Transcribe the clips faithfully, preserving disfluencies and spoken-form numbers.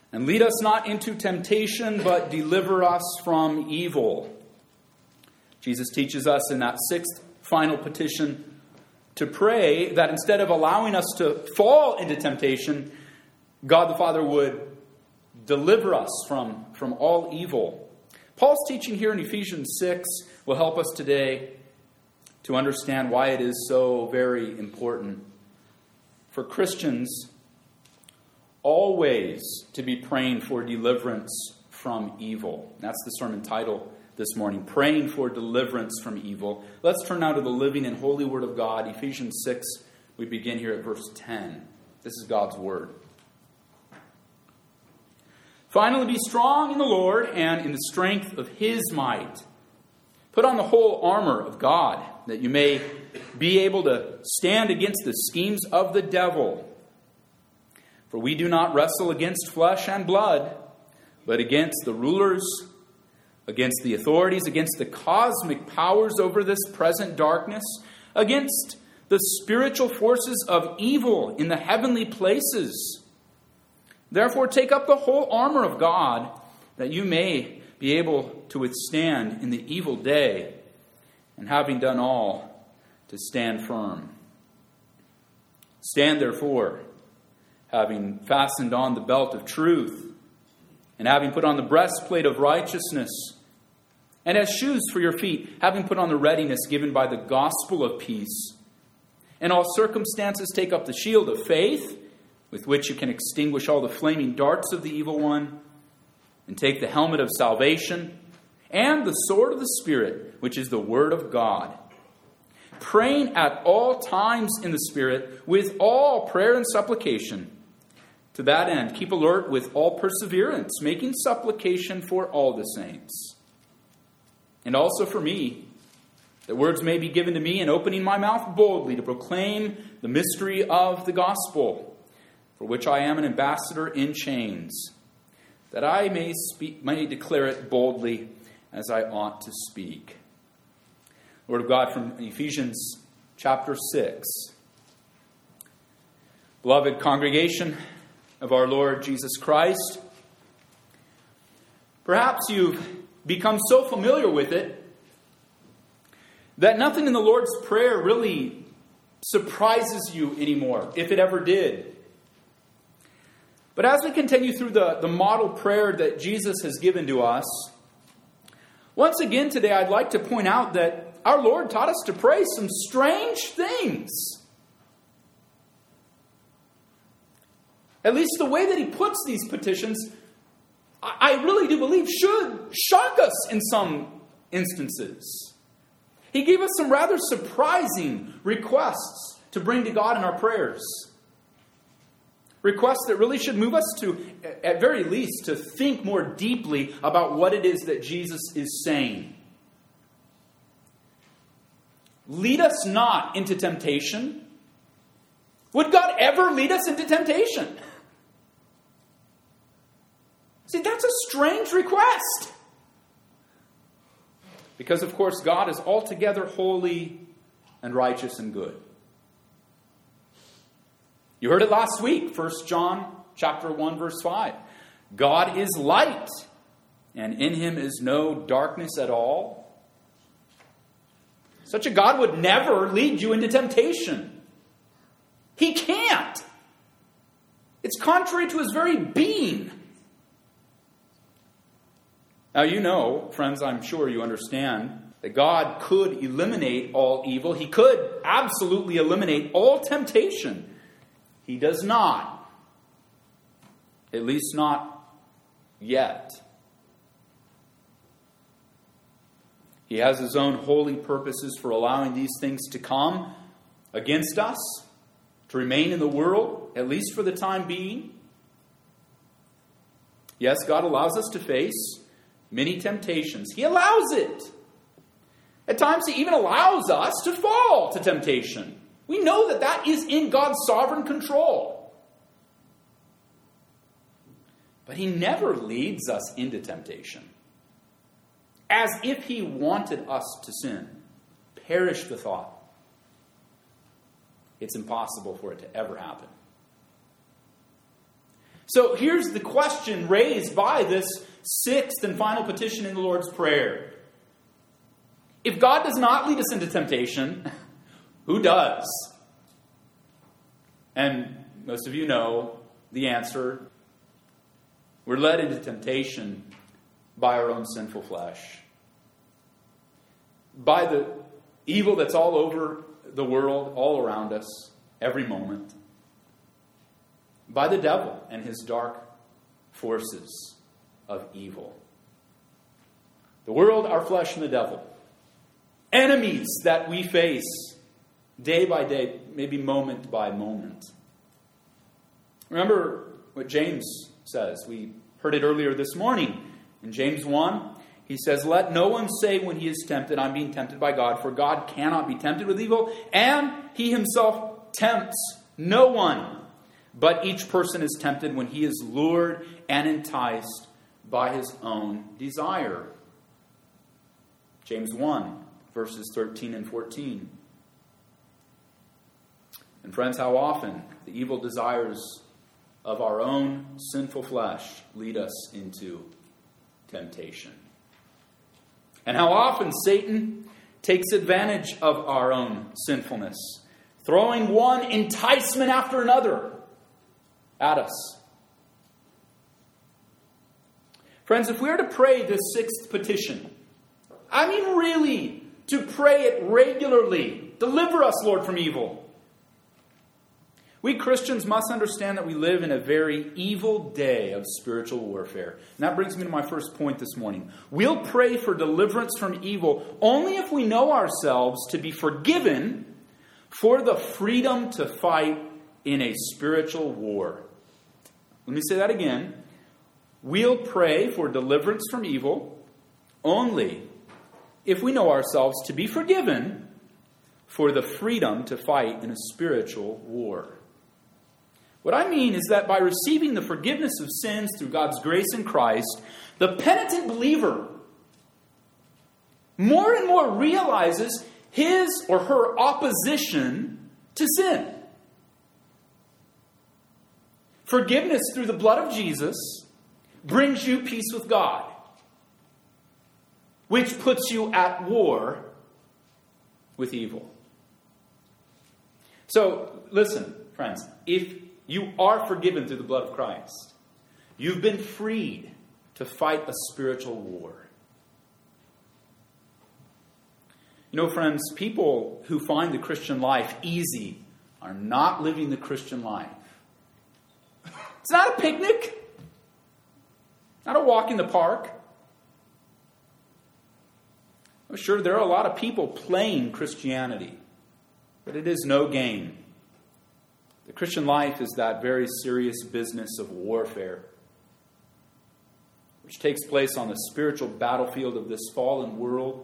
And lead us not into temptation, but deliver us from evil. Jesus teaches us in that sixth final petition to pray that instead of allowing us to fall into temptation, God the Father would deliver us from, from all evil. Paul's teaching here in Ephesians six will help us today to understand why it is so very important for Christians always to be praying for deliverance from evil. That's the sermon title this morning, Praying for Deliverance from Evil. Let's turn now to the living and holy Word of God. Ephesians six, we begin here at verse ten. This is God's Word. Finally, be strong in the Lord and in the strength of His might. Put on the whole armor of God, that you may be able to stand against the schemes of the devil. For we do not wrestle against flesh and blood, but against the rulers, against the authorities, against the cosmic powers over this present darkness, against the spiritual forces of evil in the heavenly places. Therefore, take up the whole armor of God, that you may be able to withstand in the evil day, and having done all, to stand firm. Stand therefore, having fastened on the belt of truth, and having put on the breastplate of righteousness, and as shoes for your feet, having put on the readiness given by the gospel of peace. In all circumstances, take up the shield of faith, with which you can extinguish all the flaming darts of the evil one, and take the helmet of salvation, and the sword of the Spirit, which is the word of God, praying at all times in the Spirit, with all prayer and supplication. To that end, keep alert with all perseverance, making supplication for all the saints. And also for me, that words may be given to me in opening my mouth boldly to proclaim the mystery of the gospel, for which I am an ambassador in chains, that I may speak, may declare it boldly as I ought to speak. The Word of God from Ephesians chapter six. Beloved congregation of our Lord Jesus Christ, perhaps you've become so familiar with it that nothing in the Lord's Prayer really surprises you anymore, if it ever did. But as we continue through the, the model prayer that Jesus has given to us, once again today I'd like to point out that our Lord taught us to pray some strange things. At least the way that He puts these petitions, I really do believe should shock us in some instances. He gave us some rather surprising requests to bring to God in our prayers. Requests that really should move us to, at very least, to think more deeply about what it is that Jesus is saying. Lead us not into temptation. Would God ever lead us into temptation? See, that's a strange request. Because, of course, God is altogether holy and righteous and good. You heard it last week, First John chapter one, verse five. God is light, and in Him is no darkness at all. Such a God would never lead you into temptation. He can't. It's contrary to His very being. Now you know, friends, I'm sure you understand, that God could eliminate all evil. He could absolutely eliminate all temptation. He does not. At least not yet. He has His own holy purposes for allowing these things to come against us, to remain in the world, at least for the time being. Yes, God allows us to face many temptations. He allows it. At times He even allows us to fall to temptation. We know that that is in God's sovereign control. But He never leads us into temptation as if He wanted us to sin. Perish the thought. It's impossible for it to ever happen. So here's the question raised by this sixth and final petition in the Lord's Prayer. If God does not lead us into temptation, who does? And most of you know the answer. We're led into temptation by our own sinful flesh. By the evil that's all over the world, all around us, every moment. By the devil and his dark forces of evil. The world, our flesh, and the devil. Enemies that we face day by day, maybe moment by moment. Remember what James says. We heard it earlier this morning. In James one, he says, "Let no one say when he is tempted, I'm being tempted by God, for God cannot be tempted with evil, and he himself tempts no one. But each person is tempted when he is lured and enticed by his own desire." James one, verses thirteen and fourteen. And friends, how often the evil desires of our own sinful flesh lead us into temptation. And how often Satan takes advantage of our own sinfulness, throwing one enticement after another at us. Friends, if we are to pray this sixth petition, I mean really, to pray it regularly, deliver us, Lord, from evil. We Christians must understand that we live in a very evil day of spiritual warfare. And that brings me to my first point this morning. We'll pray for deliverance from evil only if we know ourselves to be forgiven for the freedom to fight in a spiritual war. Let me say that again. We'll pray for deliverance from evil only if we know ourselves to be forgiven for the freedom to fight in a spiritual war. What I mean is that by receiving the forgiveness of sins through God's grace in Christ, the penitent believer more and more realizes his or her opposition to sin. Forgiveness through the blood of Jesus brings you peace with God, which puts you at war with evil. So, listen, friends, if you are forgiven through the blood of Christ, you've been freed to fight a spiritual war. You know, friends, people who find the Christian life easy are not living the Christian life. It's not a picnic. Not a walk in the park. I'm sure there are a lot of people playing Christianity, but it is no game. The Christian life is that very serious business of warfare, which takes place on the spiritual battlefield of this fallen world.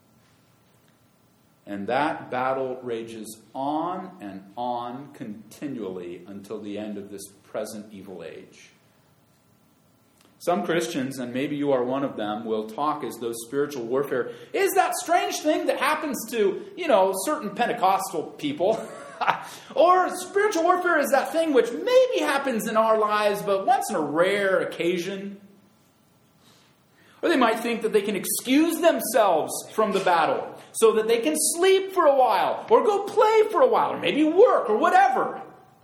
And that battle rages on and on continually until the end of this present evil age. Some Christians, and maybe you are one of them, will talk as though spiritual warfare is that strange thing that happens to, you know, certain Pentecostal people. Or spiritual warfare is that thing which maybe happens in our lives, but once in a rare occasion. Or they might think that they can excuse themselves from the battle so that they can sleep for a while, or go play for a while, or maybe work, or whatever.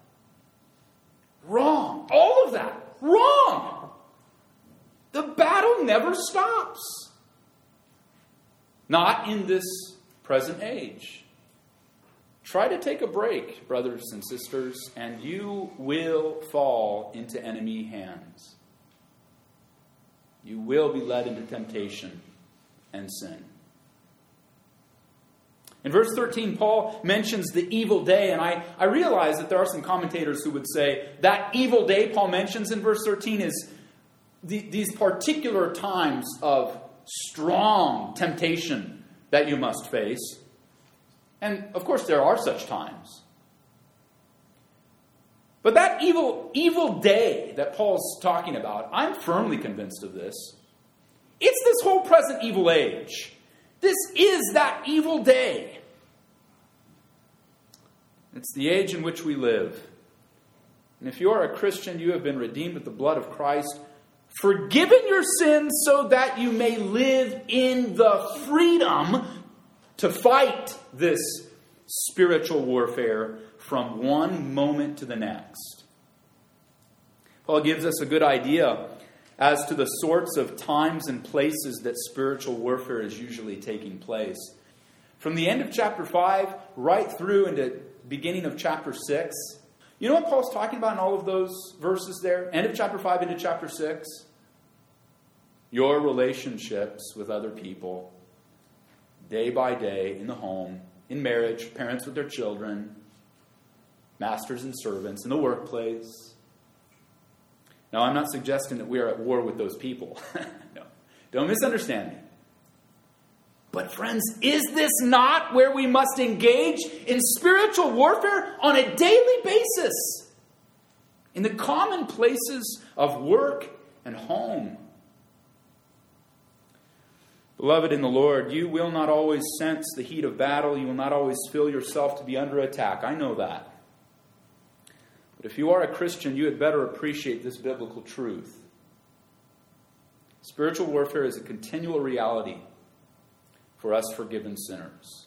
Wrong. All of that. Wrong. The battle never stops. Not in this present age. Try to take a break, brothers and sisters, and you will fall into enemy hands. You will be led into temptation and sin. In verse thirteen, Paul mentions the evil day, and I, I realize that there are some commentators who would say that evil day Paul mentions in verse thirteen is the, these particular times of strong temptation that you must face. And, of course, there are such times. But that evil, evil day that Paul's talking about, I'm firmly convinced of this. It's this whole present evil age. This is that evil day. It's the age in which we live. And if you are a Christian, you have been redeemed with the blood of Christ, forgiven your sins so that you may live in the freedom to fight this spiritual warfare from one moment to the next. Paul gives us a good idea as to the sorts of times and places that spiritual warfare is usually taking place. From the end of chapter five right through into beginning of chapter six. You know what Paul's talking about in all of those verses there? End of chapter five into chapter six? Your relationships with other people, day by day, in the home, in marriage, parents with their children, masters and servants, in the workplace. Now, I'm not suggesting that we are at war with those people. No, don't misunderstand me. But friends, is this not where we must engage in spiritual warfare on a daily basis? In the common places of work and home. Beloved in the Lord, you will not always sense the heat of battle. You will not always feel yourself to be under attack. I know that. But if you are a Christian, you had better appreciate this biblical truth. Spiritual warfare is a continual reality for us forgiven sinners.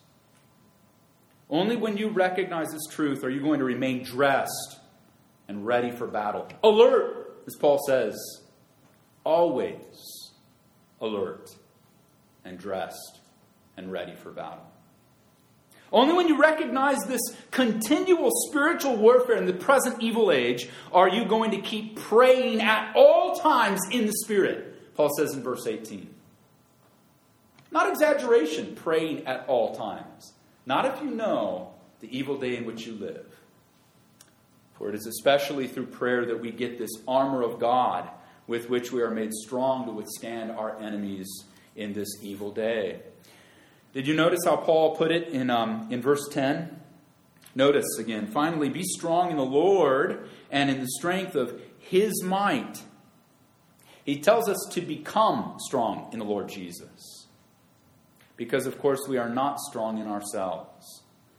Only when you recognize this truth are you going to remain dressed and ready for battle. Alert, as Paul says, always alert and dressed and ready for battle. Only when you recognize this continual spiritual warfare in the present evil age are you going to keep praying at all times in the Spirit, Paul says in verse eighteen. Not exaggeration, praying at all times. Not if you know the evil day in which you live. For it is especially through prayer that we get this armor of God with which we are made strong to withstand our enemies in this evil day. Did you notice how Paul put it in, um, in verse ten? Notice again, finally, be strong in the Lord and in the strength of His might. He tells us to become strong in the Lord Jesus. Because, of course, we are not strong in ourselves.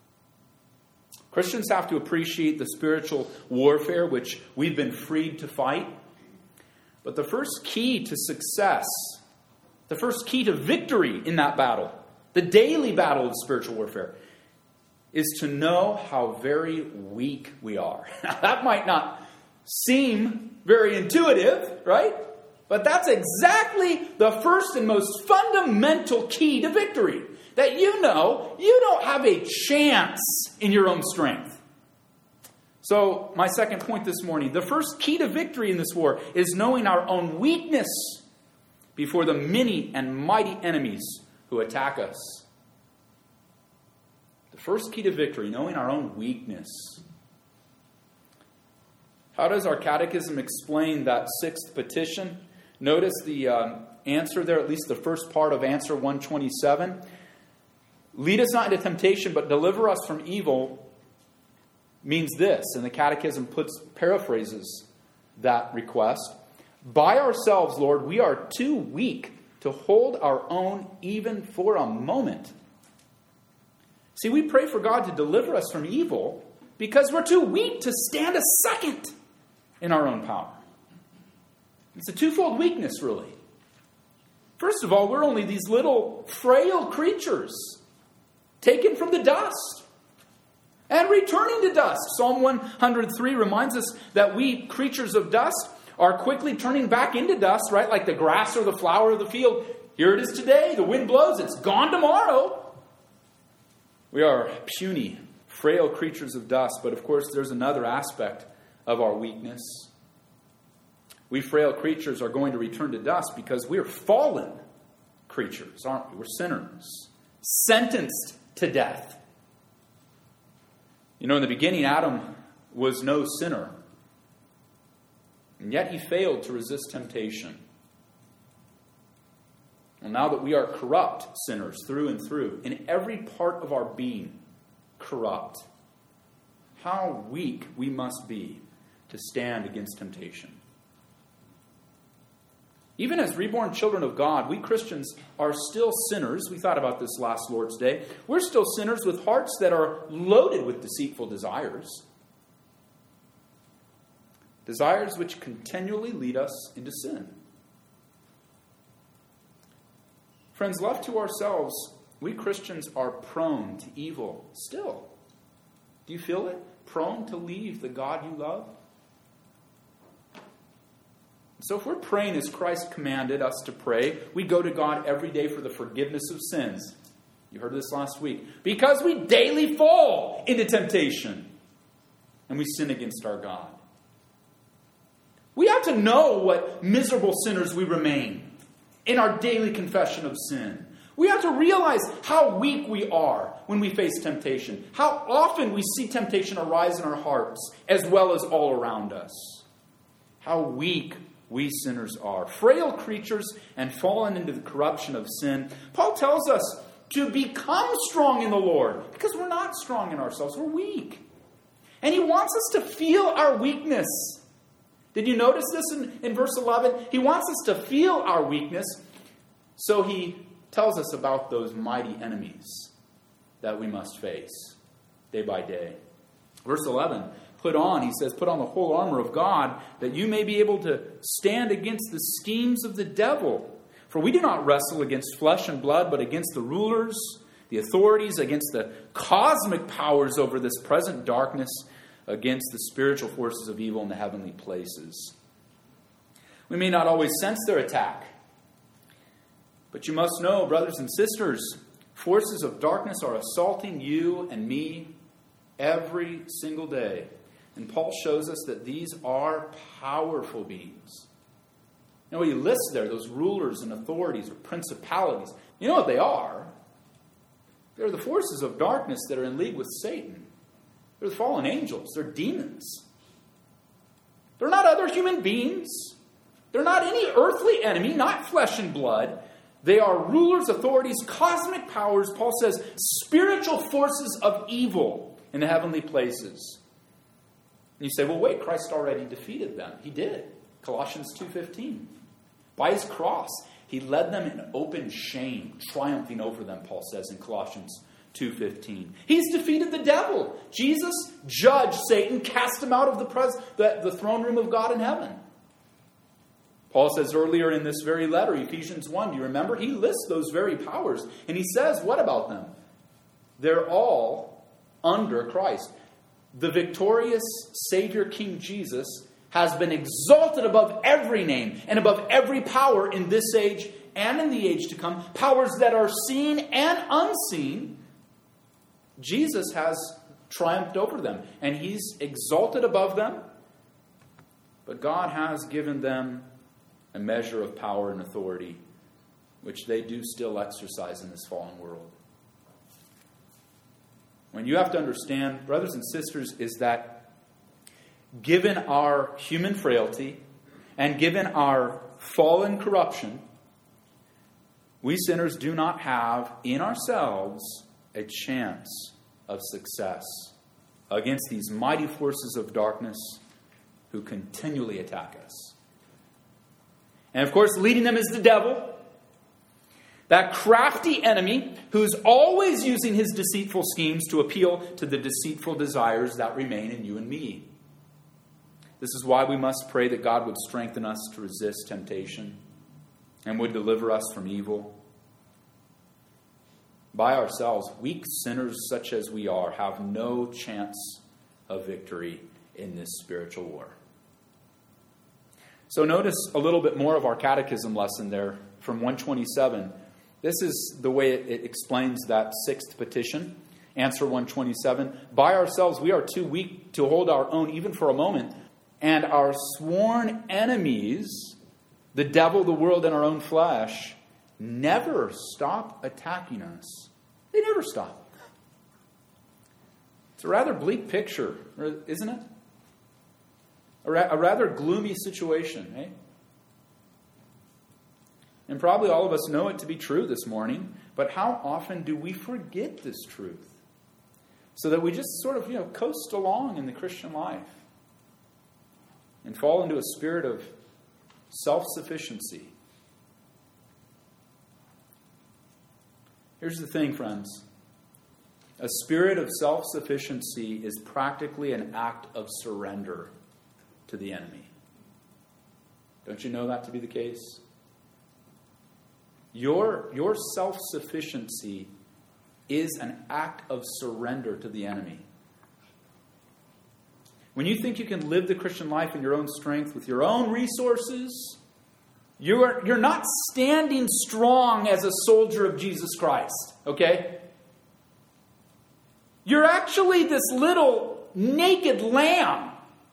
Christians have to appreciate the spiritual warfare which we've been freed to fight. But the first key to success, the first key to victory in that battle, the daily battle of spiritual warfare, is to know how very weak we are. Now, that might not seem very intuitive, right? But that's exactly the first and most fundamental key to victory. That you know you don't have a chance in your own strength. So, my second point this morning, the first key to victory in this war is knowing our own weakness before the many and mighty enemies who attack us. The first key to victory, knowing our own weakness. How does our catechism explain that sixth petition? Notice the um, answer there, at least the first part of answer one twenty-seven. Lead us not into temptation, but deliver us from evil, means this, and the catechism puts paraphrases that request. By ourselves, Lord, we are too weak to hold our own even for a moment. See, we pray for God to deliver us from evil because we're too weak to stand a second in our own power. It's a twofold weakness, really. First of all, we're only these little frail creatures taken from the dust and returning to dust. Psalm one hundred three reminds us that we, creatures of dust, are quickly turning back into dust, right? Like the grass or the flower of the field. Here it is today. The wind blows. It's gone tomorrow. We are puny, frail creatures of dust. But of course, there's another aspect of our weakness. We frail creatures are going to return to dust because we're fallen creatures, aren't we? We're sinners, sentenced to death. You know, in the beginning, Adam was no sinner. And yet he failed to resist temptation. And now that we are corrupt sinners through and through, in every part of our being corrupt, how weak we must be to stand against temptation. Even as reborn children of God, we Christians are still sinners. We thought about this last Lord's Day. We're still sinners with hearts that are loaded with deceitful desires. Desires which continually lead us into sin. Friends, left to ourselves, we Christians are prone to evil still. Do you feel it? Prone to leave the God you love? So if we're praying as Christ commanded us to pray, we go to God every day for the forgiveness of sins. You heard this last week. Because we daily fall into temptation and we sin against our God. We have to know what miserable sinners we remain in our daily confession of sin. We have to realize how weak we are when we face temptation. How often we see temptation arise in our hearts as well as all around us. How weak we sinners are. Frail creatures and fallen into the corruption of sin. Paul tells us to become strong in the Lord because we're not strong in ourselves. We're weak. And he wants us to feel our weakness. Did you notice this in, in verse eleven? He wants us to feel our weakness. So he tells us about those mighty enemies that we must face day by day. Verse eleven, put on, he says, put on the whole armor of God that you may be able to stand against the schemes of the devil. For we do not wrestle against flesh and blood, but against the rulers, the authorities, against the cosmic powers over this present darkness, against the spiritual forces of evil in the heavenly places. We may not always sense their attack, but you must know, brothers and sisters, forces of darkness are assaulting you and me every single day. And Paul shows us that these are powerful beings. You know what he lists there, those rulers and authorities or principalities. You know what they are? They're the forces of darkness that are in league with Satan. They're the fallen angels. They're demons. They're not other human beings. They're not any earthly enemy, not flesh and blood. They are rulers, authorities, cosmic powers, Paul says, spiritual forces of evil in the heavenly places. And you say, well, wait, Christ already defeated them. He did. Colossians two fifteen. By his cross, he led them in open shame, triumphing over them, Paul says in Colossians two fifteen. He's defeated the devil. Jesus judged Satan, cast him out of the, pres- the, the throne room of God in heaven. Paul says earlier in this very letter, Ephesians one, do you remember? He lists those very powers. And he says, what about them? They're all under Christ. The victorious Savior King Jesus has been exalted above every name and above every power in this age and in the age to come. Powers that are seen and unseen. Jesus has triumphed over them, and he's exalted above them. But God has given them a measure of power and authority, which they do still exercise in this fallen world. When you have to understand, brothers and sisters, is that given our human frailty and given our fallen corruption, we sinners do not have in ourselves a chance of success against these mighty forces of darkness who continually attack us. And of course, leading them is the devil, that crafty enemy who's always using his deceitful schemes to appeal to the deceitful desires that remain in you and me. This is why we must pray that God would strengthen us to resist temptation and would deliver us from evil. By ourselves, weak sinners such as we are have no chance of victory in this spiritual war. So notice a little bit more of our catechism lesson there from one twenty-seven. This is the way it, it explains that sixth petition. Answer one twenty-seven. By ourselves, we are too weak to hold our own even for a moment. And our sworn enemies, the devil, the world, and our own flesh, never stop attacking us. They never stop. It's a rather bleak picture, isn't it? A, ra- a rather gloomy situation, eh? And probably all of us know it to be true this morning, but how often do we forget this truth? So that we just sort of, you know, coast along in the Christian life and fall into a spirit of self-sufficiency. Here's the thing, friends. A spirit of self-sufficiency is practically an act of surrender to the enemy. Don't you know that to be the case? Your, your self-sufficiency is an act of surrender to the enemy. When you think you can live the Christian life in your own strength with your own resources, you're, you're not standing strong as a soldier of Jesus Christ, okay? You're actually this little naked lamb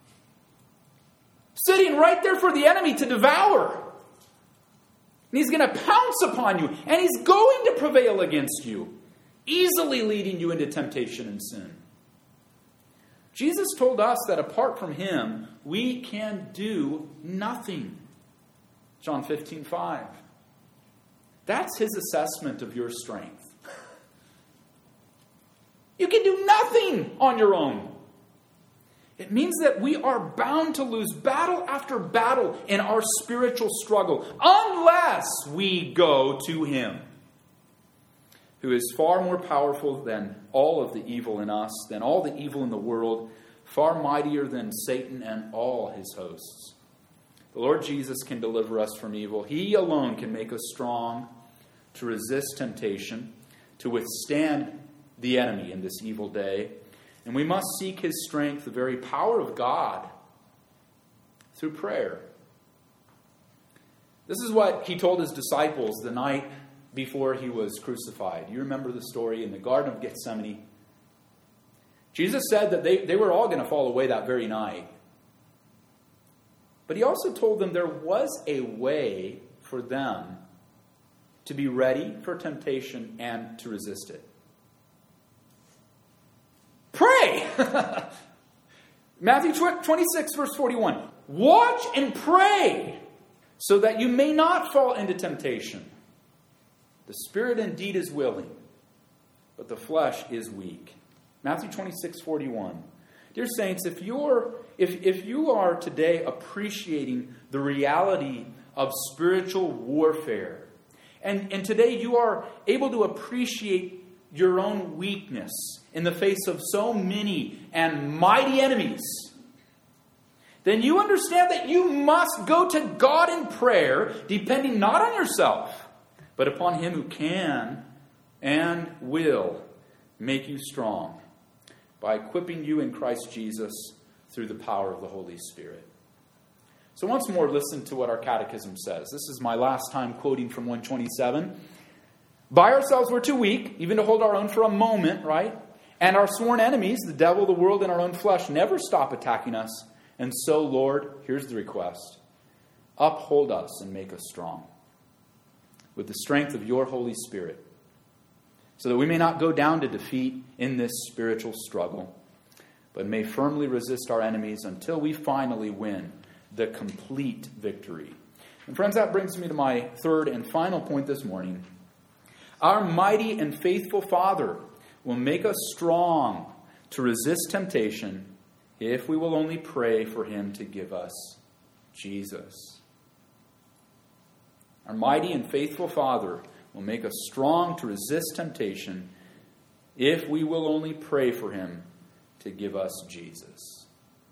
sitting right there for the enemy to devour. And he's going to pounce upon you, and he's going to prevail against you, easily leading you into temptation and sin. Jesus told us that apart from him, we can do nothing. John fifteen five. That's his assessment of your strength. You can do nothing on your own. It means that we are bound to lose battle after battle in our spiritual struggle unless we go to him, who is far more powerful than all of the evil in us, than all the evil in the world, far mightier than Satan and all his hosts. The Lord Jesus can deliver us from evil. He alone can make us strong to resist temptation, to withstand the enemy in this evil day. And we must seek his strength, the very power of God, through prayer. This is what he told his disciples the night before he was crucified. You remember the story in the Garden of Gethsemane. Jesus said that they, they were all going to fall away that very night. But he also told them there was a way for them to be ready for temptation and to resist it. Pray! Matthew twenty-six, verse forty-one. Watch and pray so that you may not fall into temptation. The spirit indeed is willing, but the flesh is weak. Matthew twenty-six, forty-one. Dear saints, if you're if, if you are today appreciating the reality of spiritual warfare, and, and today you are able to appreciate your own weakness in the face of so many and mighty enemies, then you understand that you must go to God in prayer, depending not on yourself, but upon him who can and will make you strong by equipping you in Christ Jesus through the power of the Holy Spirit. So once more, listen to what our catechism says. This is my last time quoting from one twenty-seven. By ourselves we're too weak, even to hold our own for a moment, right? And our sworn enemies, the devil, the world, and our own flesh, never stop attacking us. And so, Lord, here's the request. Uphold us and make us strong with the strength of your Holy Spirit, so that we may not go down to defeat in this spiritual struggle, but may firmly resist our enemies until we finally win the complete victory. And friends, that brings me to my third and final point this morning. Our mighty and faithful Father will make us strong to resist temptation if we will only pray for him to give us Jesus. Our mighty and faithful Father will make us strong to resist temptation if we will only pray for him to give us Jesus.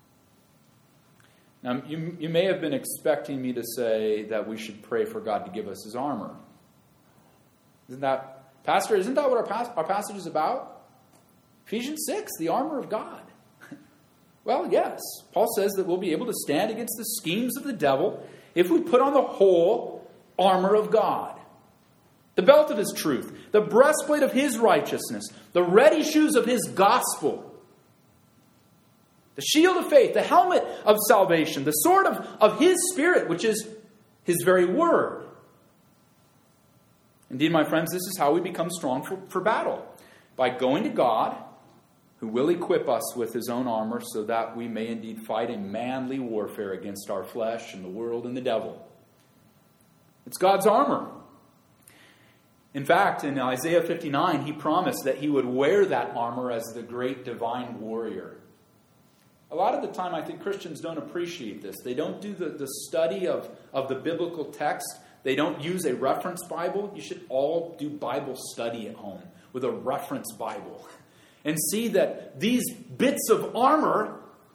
Now, you, you may have been expecting me to say that we should pray for God to give us his armor. Isn't that, Pastor, isn't that what our, pas- our passage is about? Ephesians six, the armor of God. Well, yes. Paul says that we'll be able to stand against the schemes of the devil if we put on the whole armor of God. The belt of his truth, the breastplate of his righteousness, the ready shoes of his gospel, the shield of faith, the helmet of salvation, the sword of, of his Spirit, which is his very word. Indeed, my friends, this is how we become strong for, for battle. By going to God, who will equip us with his own armor so that we may indeed fight a manly warfare against our flesh and the world and the devil. It's God's armor. In fact, in Isaiah fifty-nine, he promised that he would wear that armor as the great divine warrior. A lot of the time, I think Christians don't appreciate this. They don't do the, the study of, of the biblical text. They don't use a reference Bible. You should all do Bible study at home with a reference Bible. And see that these bits of armor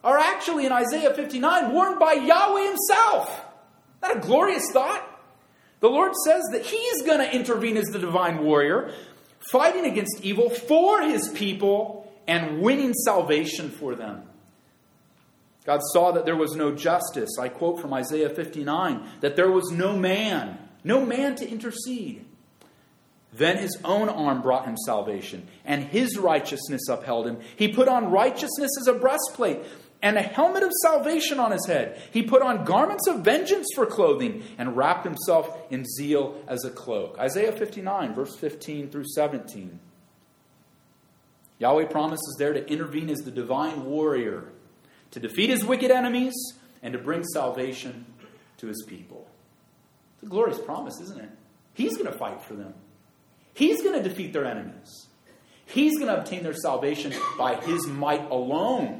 are actually in Isaiah fifty-nine worn by Yahweh himself. Isn't that a glorious thought? The Lord says that he's going to intervene as the divine warrior, fighting against evil for his people and winning salvation for them. God saw that there was no justice. I quote from Isaiah fifty-nine, that there was no man, no man to intercede. Then his own arm brought him salvation, and his righteousness upheld him. He put on righteousness as a breastplate, and a helmet of salvation on his head. He put on garments of vengeance for clothing, and wrapped himself in zeal as a cloak. Isaiah fifty-nine, verse fifteen through seventeen. Yahweh promises there to intervene as the divine warrior, to defeat his wicked enemies, and to bring salvation to his people. It's a glorious promise, isn't it? He's going to fight for them. He's going to defeat their enemies. He's going to obtain their salvation by his might alone.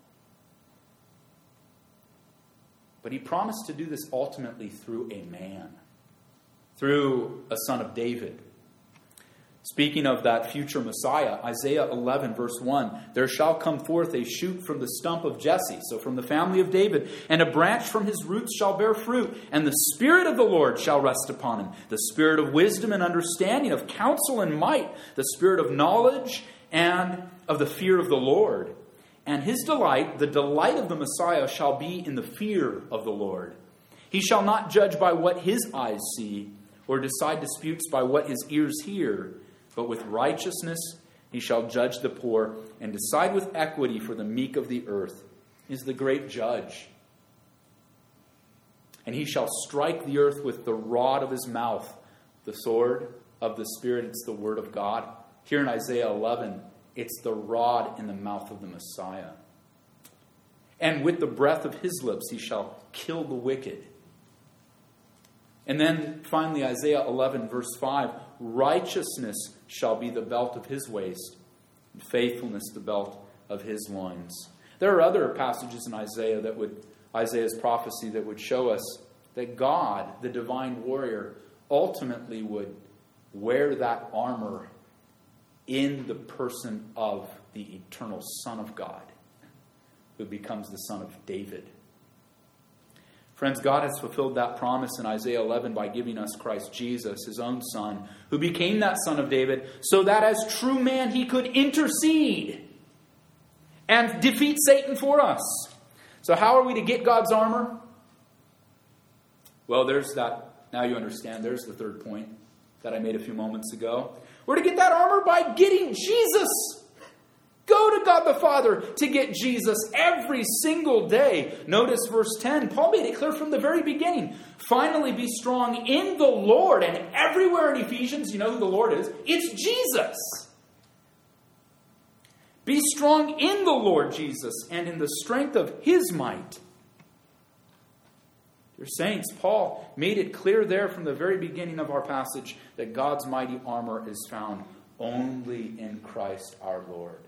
But he promised to do this ultimately through a man, through a son of David. Speaking of that future Messiah, Isaiah eleven, verse one, there shall come forth a shoot from the stump of Jesse, so from the family of David, and a branch from his roots shall bear fruit, and the Spirit of the Lord shall rest upon him, the Spirit of wisdom and understanding, of counsel and might, the Spirit of knowledge and of the fear of the Lord. And his delight, the delight of the Messiah, shall be in the fear of the Lord. He shall not judge by what his eyes see, or decide disputes by what his ears hear, but with righteousness he shall judge the poor, and decide with equity for the meek of the earth. He is the great judge. And he shall strike the earth with the rod of his mouth, the sword of the Spirit. It's the word of God. Here in Isaiah eleven, it's the rod in the mouth of the Messiah. And with the breath of his lips he shall kill the wicked. And then finally, Isaiah eleven, verse five, righteousness shall be the belt of his waist, and faithfulness the belt of his loins. There are other passages in Isaiah that would, Isaiah's prophecy that would show us that God, the divine warrior, ultimately would wear that armor in the person of the eternal Son of God, who becomes the Son of David. Friends, God has fulfilled that promise in Isaiah eleven by giving us Christ Jesus, his own Son, who became that Son of David, so that as true man he could intercede and defeat Satan for us. So how are we to get God's armor? Well, there's that. Now you understand. There's the third point that I made a few moments ago. We're to get that armor by getting Jesus. Go to God the Father to get Jesus every single day. Notice verse ten. Paul made it clear from the very beginning. Finally, be strong in the Lord. And everywhere in Ephesians, you know who the Lord is? It's Jesus. Be strong in the Lord Jesus and in the strength of his might. Dear saints, Paul made it clear there from the very beginning of our passage that God's mighty armor is found only in Christ our Lord.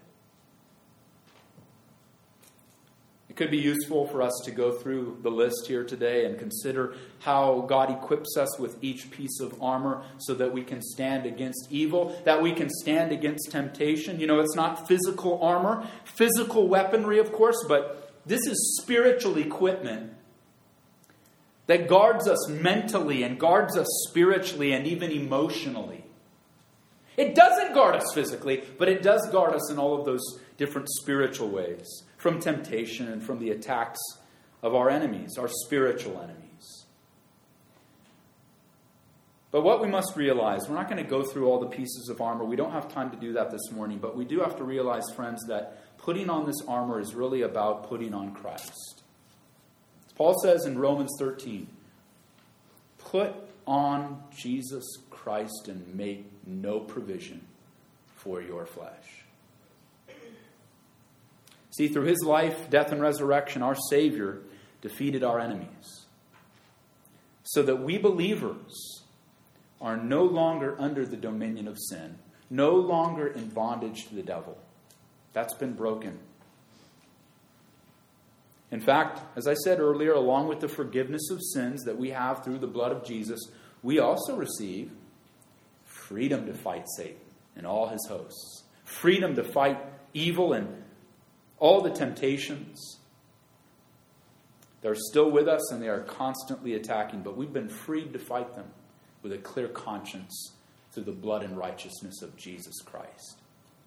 It could be useful for us to go through the list here today and consider how God equips us with each piece of armor so that we can stand against evil, that we can stand against temptation. You know, it's not physical armor, physical weaponry, of course, but this is spiritual equipment that guards us mentally and guards us spiritually and even emotionally. It doesn't guard us physically, but it does guard us in all of those different spiritual ways, from temptation and from the attacks of our enemies, our spiritual enemies. But what we must realize, we're not going to go through all the pieces of armor. We don't have time to do that this morning, but we do have to realize, friends, that putting on this armor is really about putting on Christ. As Paul says in Romans thirteen, put on Jesus Christ and make no provision for your flesh. See, through his life, death, and resurrection, our Savior defeated our enemies, so that we believers are no longer under the dominion of sin, no longer in bondage to the devil. That's been broken. In fact, as I said earlier, along with the forgiveness of sins that we have through the blood of Jesus, we also receive freedom to fight Satan and all his hosts, freedom to fight evil and all the temptations, They're still with us and they are constantly attacking, but we've been freed to fight them with a clear conscience through the blood and righteousness of Jesus Christ.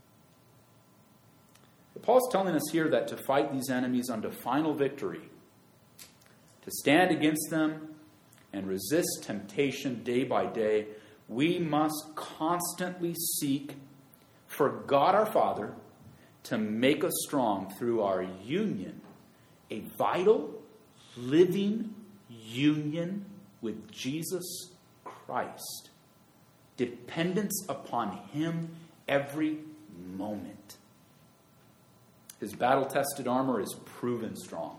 But Paul's telling us here that to fight these enemies unto final victory, to stand against them and resist temptation day by day, we must constantly seek for God our Father to make us strong through our union, a vital, living union with Jesus Christ. Dependence upon Him every moment. His battle-tested armor is proven strong.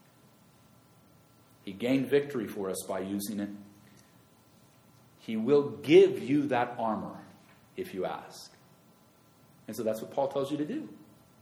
He gained victory for us by using it. He will give you that armor if you ask. And so that's what Paul tells you to do.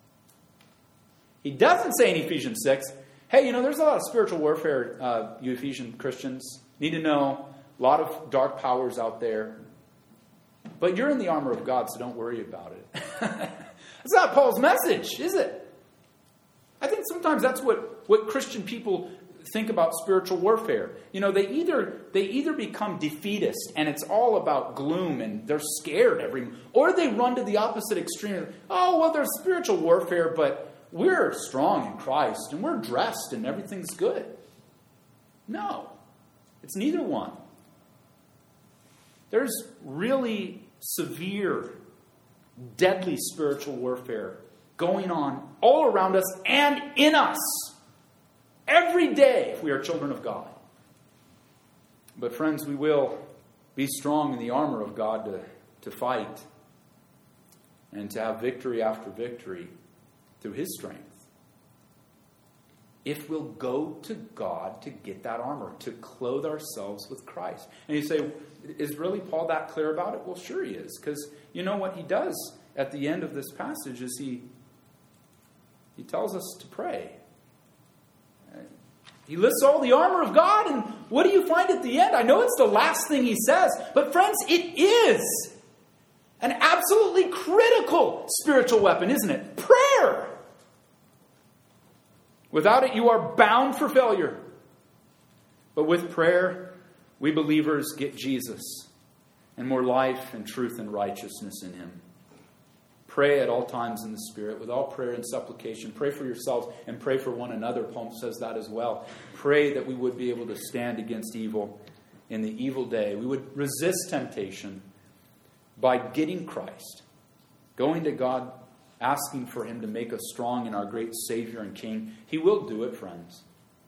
He doesn't say in Ephesians six, hey, you know, there's a lot of spiritual warfare, uh, you Ephesian Christians need to know. A lot of dark powers out there. But you're in the armor of God, so don't worry about it. That's not Paul's message, is it? I think sometimes that's what, what Christian people think about spiritual warfare. You know, they either they either become defeatist and it's all about gloom and they're scared every, or they run to the opposite extreme. Oh, well, there's spiritual warfare, but we're strong in Christ and we're dressed and everything's good. No, it's neither one. There's really severe, deadly spiritual warfare going on all around us and in us every day if we are children of God. But friends, we will be strong in the armor of God to, to fight and to have victory after victory through His strength. If we'll go to God to get that armor, to clothe ourselves with Christ. And you say, is really Paul that clear about it? Well, sure he is. Because you know what he does at the end of this passage is he, he tells us to pray. He lists all the armor of God, and what do you find at the end? I know it's the last thing he says, but friends, it is an absolutely critical spiritual weapon, isn't it? Prayer! Without it, you are bound for failure. But with prayer, we believers get Jesus and more life and truth and righteousness in Him. Pray at all times in the Spirit, with all prayer and supplication. Pray for yourselves and pray for one another. Paul says that as well. Pray that we would be able to stand against evil in the evil day. We would resist temptation by getting Christ, going to God, asking for Him to make us strong in our great Savior and King. He will do it, friends.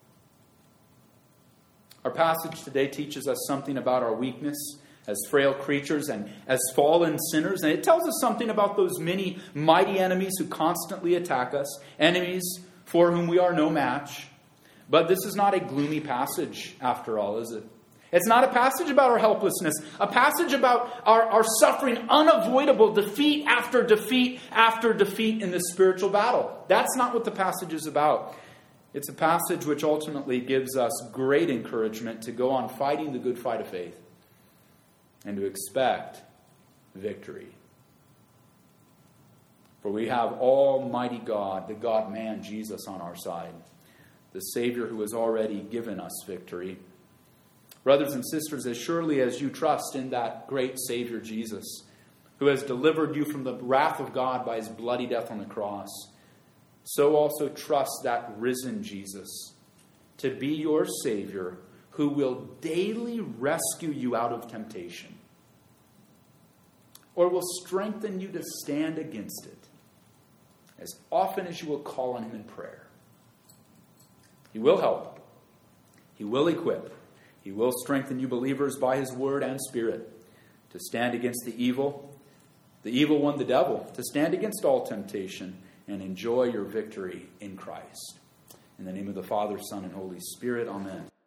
Our passage today teaches us something about our weakness as frail creatures and as fallen sinners. And it tells us something about those many mighty enemies who constantly attack us, enemies for whom we are no match. But this is not a gloomy passage, after all, is it? It's not a passage about our helplessness, a passage about our, our suffering, unavoidable defeat after defeat after defeat in this spiritual battle. That's not what the passage is about. It's a passage which ultimately gives us great encouragement to go on fighting the good fight of faith and to expect victory. For we have Almighty God, the God-man Jesus, on our side, the Savior who has already given us victory. Brothers and sisters, as surely as you trust in that great Savior Jesus, who has delivered you from the wrath of God by His bloody death on the cross, so also trust that risen Jesus to be your Savior, who will daily rescue you out of temptation, or will strengthen you to stand against it as often as you will call on Him in prayer. He will help. He will equip. He will strengthen you believers by His word and Spirit to stand against the evil, the evil one, the devil, to stand against all temptation and enjoy your victory in Christ. In the name of the Father, Son, and Holy Spirit, amen.